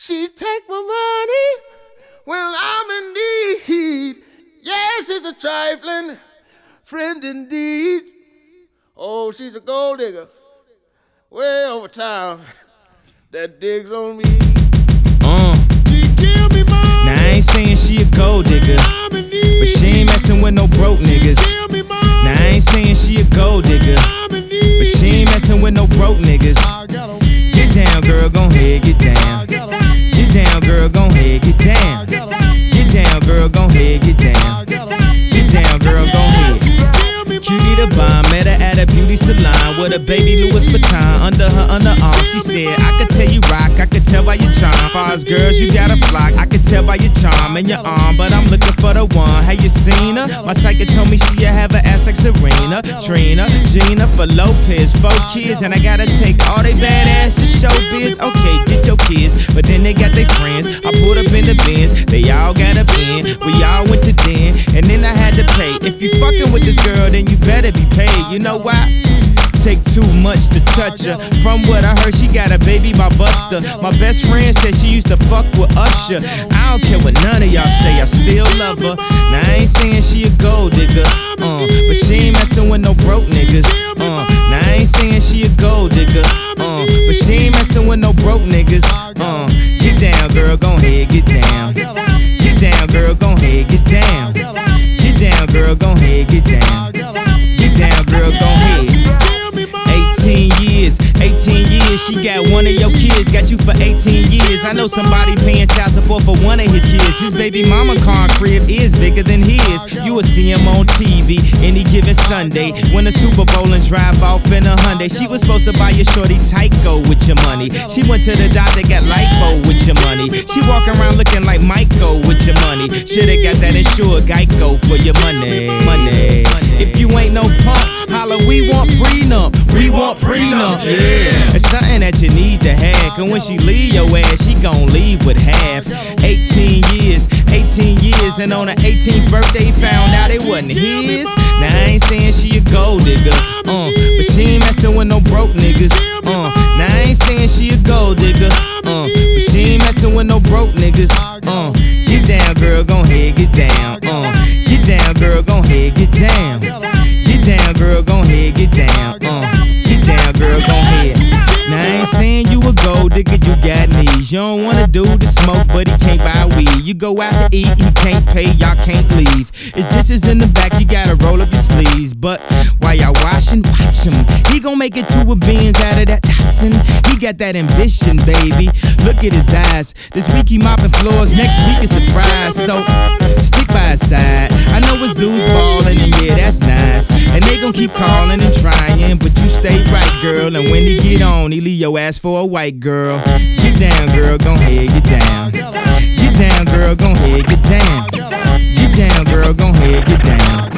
She take my money when I'm in need. Yes, she's a trifling friend indeed. Oh, she's a gold digger way over town that digs on me. She give me money. Now I ain't saying she a gold digger, but she ain't messing with no broke niggas. Now I ain't saying she a gold digger, but she ain't messing with no broke niggas. Get down, girl, gon' head, get down. Get down, girl, gon' head, get down. Get down, girl, gon' head, get down. Get down, girl, gon' head. Cutie the bomb, met her at a beauty salon with a baby Louis Vuitton under her underarm. She said, I could tell you rock, I could tell by your charm. Far as girls, you got a flock, I could tell by your charm and your arm, but I'm looking for the one. Have you seen her? My psychic told me she'll have an ass like Serena, Trina, Gina, for Lopez, 4 kids, and I gotta take all they badass to showbiz. Okay, get your kids, but then they got their friends. I pulled up in the Benz, they all got a bin. We all went to den, and then I had to pay. If you fucking with this girl, then you better be paid. You know why? Take too much to touch her. From what I heard, she got a baby by Buster. My best friend said she used to fuck with Usher. I don't care what none of y'all say, I still love her. Now I ain't saying she a gold digger, but she ain't messing with no broke niggas. Now I ain't saying she a gold digger, but she ain't messing with no broke niggas. Get down, girl, gon' head, get down. Get down, girl, gon' head, get down. Get down, girl, gon' head, get down. Get down, girl, gon' head. 18 years, she got one of your kids, got you for 18 years. I know somebody paying child support for one of his kids. His baby mama car crib is bigger than his. You will see him on TV any given Sunday. Win a Super Bowl and drive off in a Hyundai. She was supposed to buy your shorty Tyco with your money. She went to the doctor, got lipo with your money. She walk around looking like Michael with your money. Shoulda got that insured Geico for your money. If you ain't no punk, holla, we want prenup. We want prenup, yeah. It's something that you need to have, cause when she leave your ass, she gon' leave with half. 18 years, and on her 18th birthday, found out it wasn't his. Now I ain't saying she a gold digger, but she ain't messing with no broke niggas. Now I ain't saying she a gold digger, but she ain't messing with no broke niggas. Get down, girl, gon' head, get down. Get down, girl, gon' head, get down. Get down, girl, gon' head, get down. Get down, girl, gon' head. Now I ain't saying you a gold digger, you got knees. You don't wanna do the smoke, but he can't buy weed. You go out to eat, he can't pay, y'all can't leave. His dishes in the back, you gotta roll up your sleeves. But while y'all washing, watch him. He gon' make it 2 beans out of that Datsun. He got that ambition, baby. Look at his eyes. This week he mopping floors, next week is the fries. So stick by his side. I know his dudes ballin', and yeah, that's nice. And they gon' keep calling and trying, but you stay right, girl. And when he get on, he leave your ass for a white girl. Get down, girl, gon' head, get down. Get down, girl, gon' head, get down. Get down, girl, gon' head, get down.